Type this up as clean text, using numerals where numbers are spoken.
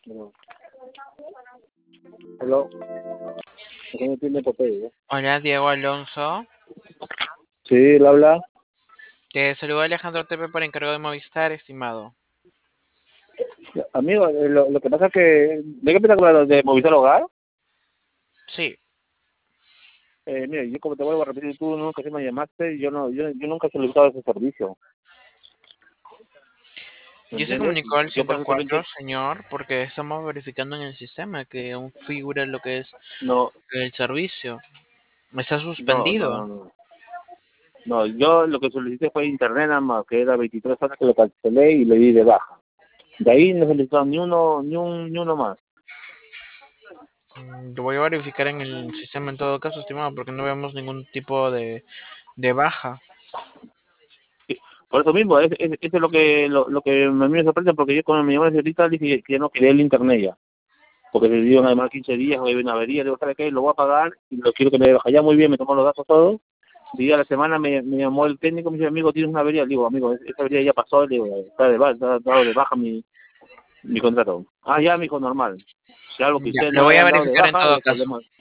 No. Hello. ¿Por no tiene papel? Hola, Diego Alonso. Sí, él habla. Te saluda Alejandro Tepe por encargo de Movistar, estimado. Amigo, lo que pasa es que... ¿De qué piensas hablar de Movistar Hogar? Sí, Mira, yo como te vuelvo a repetir, tú nunca se me llamaste, yo nunca he solicitado ese servicio. ¿Me yo se entiendes? comunicó al Yo por eso también 104, señor, porque estamos verificando en el sistema que aún figura lo que es No, el servicio. Está no, no, suspendido. no, no. No, yo lo que solicité fue internet nada más, que era 23 horas que lo cancelé y le di de baja. De ahí no solicitaron ni uno más. Lo voy a verificar en el sistema en todo caso, estimado, porque no vemos ningún tipo de baja. Sí, por eso mismo, eso es lo que a mí me sorprende, porque yo cuando me llamó la señorita dije que ya no quería el internet ya. Porque se dio además 15 días, voy a ver una avería, le digo, ¿sabe qué? Lo voy a pagar y lo quiero que me baje. Ya muy bien, me tomó los datos todos. Y ya a la semana me llamó el técnico, me dice, amigo, tienes una avería. Le digo, amigo, esa avería ya pasó, le digo, está de baja, está dado de baja mi contrato. Ah, ya, me dijo, normal. Si algo que Ya, ustedes lo no voy a hayan dado de verificar en baja, todo el caso. problema.